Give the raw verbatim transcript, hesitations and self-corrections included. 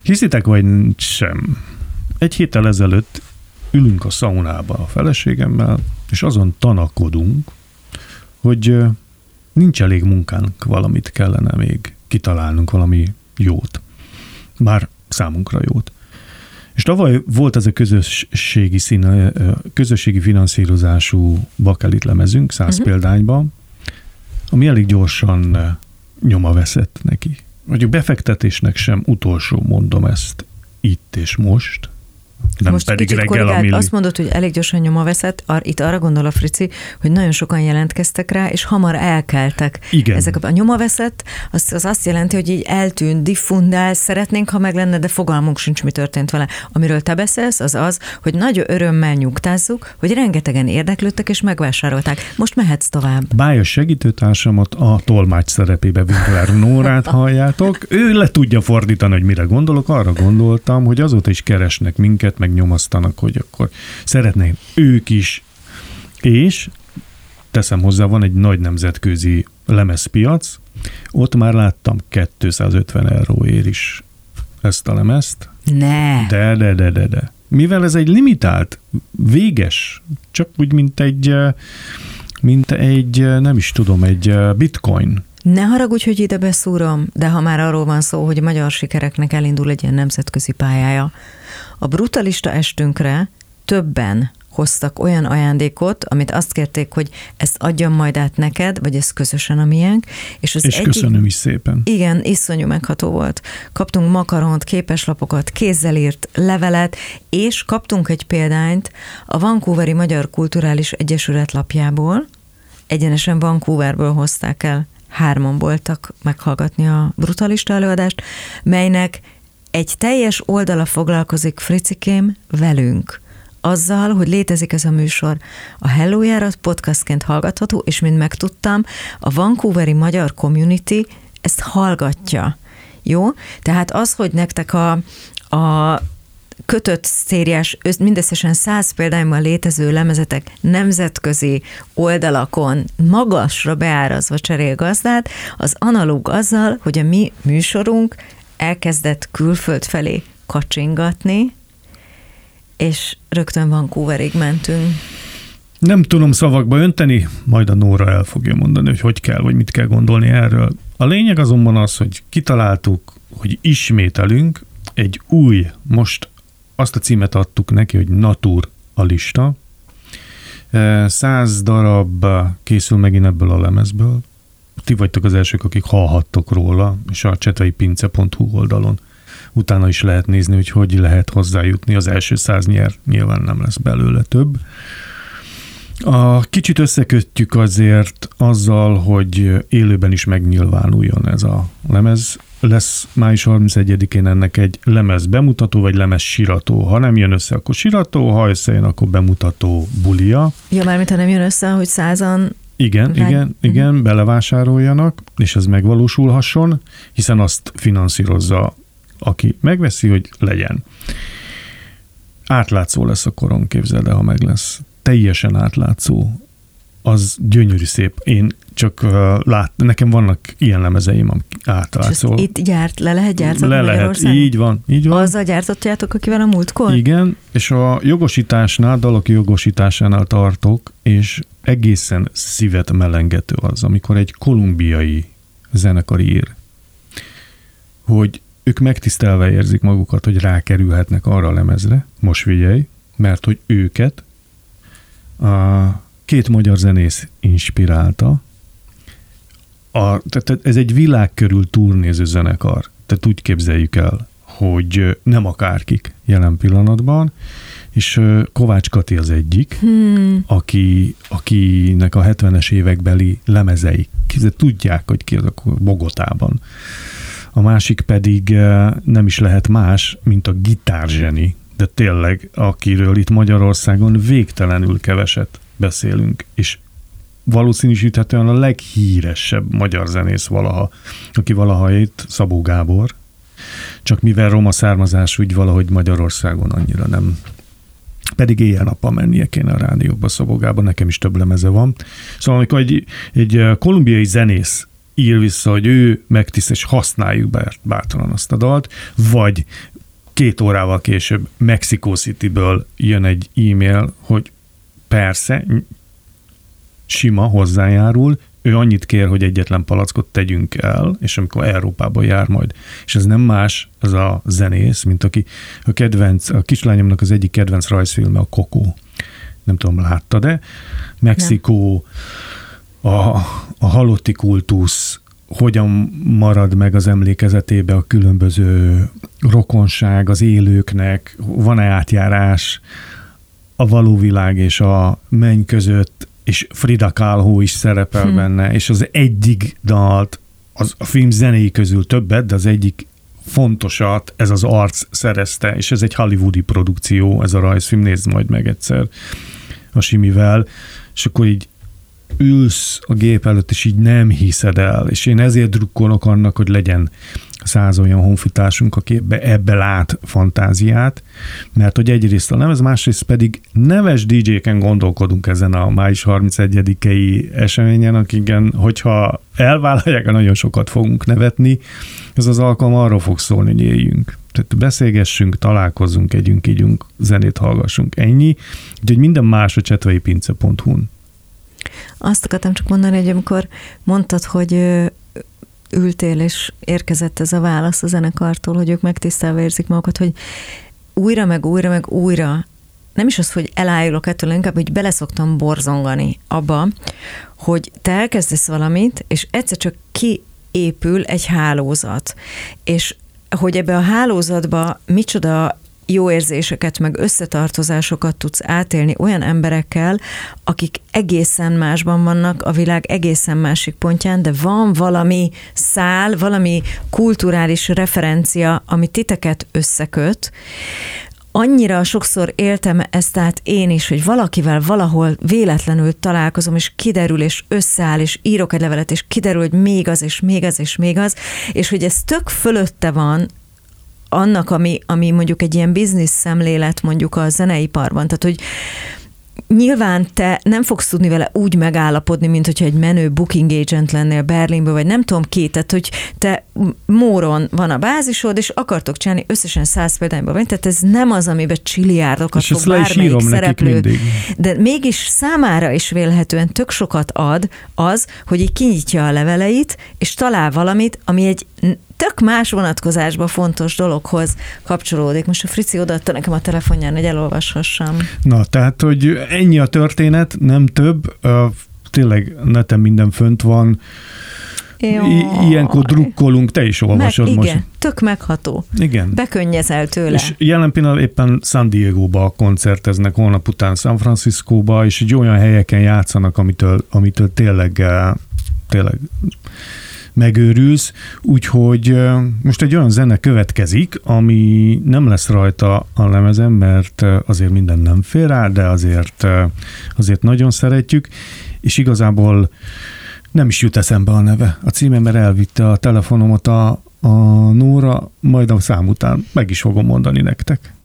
Hiszitek vagy sem? Egy héttel ezelőtt ülünk a szaunába a feleségemmel, és azon tanakodunk, hogy nincs elég munkánk, valamit kellene még kitalálnunk, valami jót. Már számunkra jót. És tavaly volt ez a közösségi, színe, közösségi finanszírozású bakelit lemezünk, száz uh-huh. példányban, ami elég gyorsan nyoma veszett neki. Mondjuk befektetésnek sem utolsó, mondom ezt itt és most, nem most pedig reggel a milli. Azt mondod, hogy elég gyorsan nyoma veszett, ar- itt arra gondol a Frici, hogy nagyon sokan jelentkeztek rá, és hamar elkeltek. Igen. Ezek a, a nyoma veszett, az, az azt jelenti, hogy így eltűnt, diffundál, szeretnénk, ha meg lenne, de fogalmunk sincs, mi történt vele. Amiről te beszélsz, az az, hogy nagy örömmel nyugtázzuk, hogy rengetegen érdeklődtek és megvásárolták. Most mehetsz tovább. Bájos segítőtársamat, a tolmács szerepébe Winkler Nórát halljátok. Ő le tudja fordítani, hogy mire gondolok. Arra gondoltam, hogy azóta is keresnek minket, meg nyomasztanak, hogy akkor szeretnék ők is. És teszem hozzá, van egy nagy nemzetközi lemezpiac, ott már láttam kétszázötven euróért is ezt a lemezt. Ne! De, de, de, de, de. Mivel ez egy limitált, véges, csak úgy, mint egy, mint egy, nem is tudom, egy bitcoin. Ne haragudj, hogy ide beszúrom, de ha már arról van szó, hogy magyar sikereknek elindul egy ilyen nemzetközi pályája. A brutalista estünkre többen hoztak olyan ajándékot, amit azt kérték, hogy ezt adjam majd át neked, vagy ez közösen a miénk. És, az és egyik, köszönöm is szépen. Igen, iszonyú megható volt. Kaptunk makaront, képeslapokat, kézzel írt levelet, és kaptunk egy példányt a Vancouveri Magyar Kulturális Egyesület lapjából. Egyenesen Vancouverből hozták el. Hárman voltak meghallgatni a brutalista előadást, melynek egy teljes oldala foglalkozik, Fricikém, velünk. Azzal, hogy létezik ez a műsor. A Hello Járat podcastként hallgatható, és mint megtudtam, a Vancouveri Magyar Community ezt hallgatja. Jó? Tehát az, hogy nektek a, a kötött szériás, mindösszesen száz példányban létező lemezetek nemzetközi oldalakon magasra beárazva cserél gazdát, az analóg azzal, hogy a mi műsorunk elkezdett külföld felé kacsingatni, és rögtön Vancouverig mentünk. Nem tudom szavakba önteni, majd a Nóra el fogja mondani, hogy hogy kell, vagy mit kell gondolni erről. A lényeg azonban az, hogy kitaláltuk, hogy ismételünk egy új, most azt a címet adtuk neki, hogy Naturalista. Száz darab készül megint ebből a lemezből. Ti vagytok az elsők, akik hallhattok róla, és a csetveipince pont hu oldalon utána is lehet nézni, hogy hogy lehet hozzájutni. Az első száz nyer, nyilván nem lesz belőle több. A kicsit összekötjük azért azzal, hogy élőben is megnyilvánuljon ez a lemez. Lesz május harmincegyedikén ennek egy lemez bemutató, vagy lemez sirató. Ha nem jön össze, akkor sirató, ha összejön, akkor bemutató bulia. Ja, mármint ha nem jön össze, hogy százan... Igen, Rá... igen, igen, uh-huh. belevásároljanak, és ez megvalósulhasson, hiszen azt finanszírozza, aki megveszi, hogy legyen. Átlátszó lesz a koron, képzeld el, ha meg lesz. Teljesen átlátszó. Az gyönyörű szép. Én csak uh, lát, nekem vannak ilyen lemezeim, amik átlátszó. És itt gyárt, le lehet gyártani Le lehet, így van, így van. Azzal gyártottjátok, akivel a múltkor? Igen, és a jogosításnál, dalok jogosításánál tartok, és egészen szívet melengető az, amikor egy kolumbiai zenekar ír, hogy ők megtisztelve érzik magukat, hogy rákerülhetnek arra a lemezre, most figyelj, mert hogy őket a két magyar zenész inspirálta. A, tehát ez egy világ körül turnéző zenekar. Tehát úgy képzeljük el, hogy nem akárkik jelen pillanatban, és Kovács Kati az egyik, hmm. aki, akinek a hetvenes évekbeli lemezei, tudják, hogy ki az a Bogotában. A másik pedig nem is lehet más, mint a gitárzseni, de tényleg, akiről itt Magyarországon végtelenül keveset beszélünk, és valószínűsíthetően a leghíresebb magyar zenész valaha, aki valaha itt, Szabó Gábor, csak mivel roma származás, úgy valahogy Magyarországon annyira nem. Pedig éjjel-nappal mennie kéne a rádiókba Szabó Gábor, nekem is több lemeze van. Szóval amikor egy, egy kolumbiai zenész ír vissza, hogy ő megtiszt, és használjuk bátran azt a dalt, vagy két órával később Mexico Cityből jön egy e-mail, hogy persze, sima hozzájárul, ő annyit kér, hogy egyetlen palackot tegyünk el, és amikor Európába jár majd. És ez nem más, az a zenész, mint aki a kedvenc, a kislányomnak az egyik kedvenc rajzfilme a Coco. Nem tudom, látta, de Mexikó, a, a halotti kultusz, hogyan marad meg az emlékezetébe a különböző rokonság az élőknek, van-e átjárás a való világ és a menny között, és Frida Kahlo is szerepel hmm. benne, és az egyik dalt, az a film zenéi közül többet, de az egyik fontosat ez az arc szerezte, és ez egy hollywoodi produkció, ez a rajzfilm, nézd majd meg egyszer a Simivel, és akkor így ülsz a gép előtt, és így nem hiszed el, és én ezért drukkolok annak, hogy legyen száz olyan honfitársunk, aki ebbe, ebbe lát fantáziát, mert hogy egyrészt a lemez, másrészt pedig neves dé dzsé-ken gondolkodunk ezen a május harmincegyedikei eseményen, akiken, hogyha elvállalják, nagyon sokat fogunk nevetni, ez az alkalom arról fog szólni, hogy éljünk. Tehát beszélgessünk, találkozzunk, együnk, ígyunk, zenét hallgassunk, ennyi. Úgyhogy minden más a csetvei pince pont hu-n. Azt akartam csak mondani, hogy amikor mondtad, hogy ültél, és érkezett ez a válasz a zenekartól, hogy ők megtisztelve érzik magukat, hogy újra, meg újra, meg újra, nem is az, hogy elájulok ettől, inkább, hogy beleszoktam borzongani abba, hogy te elkezdesz valamit, és egyszer csak kiépül egy hálózat. És hogy ebbe a hálózatba micsoda jó érzéseket, meg összetartozásokat tudsz átélni olyan emberekkel, akik egészen másban vannak, a világ egészen másik pontján, de van valami szál, valami kulturális referencia, ami titeket összeköt. Annyira sokszor éltem ezt át én is, hogy valakivel valahol véletlenül találkozom, és kiderül, és összeáll, és írok egy levelet, és kiderül, hogy még az, és még az, és még az, és hogy ez tök fölötte van annak, ami, ami mondjuk egy ilyen biznisz szemlélet mondjuk a zeneiparban. Tehát, hogy nyilván te nem fogsz tudni vele úgy megállapodni, mint hogyha egy menő booking agent lennél Berlinből, vagy nem tudom ki, tehát, hogy te móron van a bázisod, és akartok csinálni összesen száz példányban vagy, tehát ez nem az, amiben csiliárdokat fog bármelyik szereplő. De mégis számára is vélhetően tök sokat ad az, hogy így kinyitja a leveleit, és talál valamit, ami egy tök más vonatkozásban fontos dologhoz kapcsolódik. Most a Frici odaadta nekem a telefonján, hogy elolvashassam. Na, tehát, hogy ennyi a történet, nem több, tényleg neten minden fönt van, I- ilyenkor drukkolunk, te is olvasod Meg, most. Igen, tök megható. Igen. Bekönnyezel tőle. És jelen pillanatban éppen San Diego-ba koncerteznek, holnap után San Francisco-ba, és egy olyan helyeken játszanak, amitől, amitől tényleg, tényleg megőrülsz, úgyhogy most egy olyan zene következik, ami nem lesz rajta a lemezen, mert azért minden nem fér rá, de azért, azért nagyon szeretjük, és igazából nem is jut eszembe a neve. A címe, mert elvitte a telefonomat a, a Nóra, majd a szám után meg is fogom mondani nektek.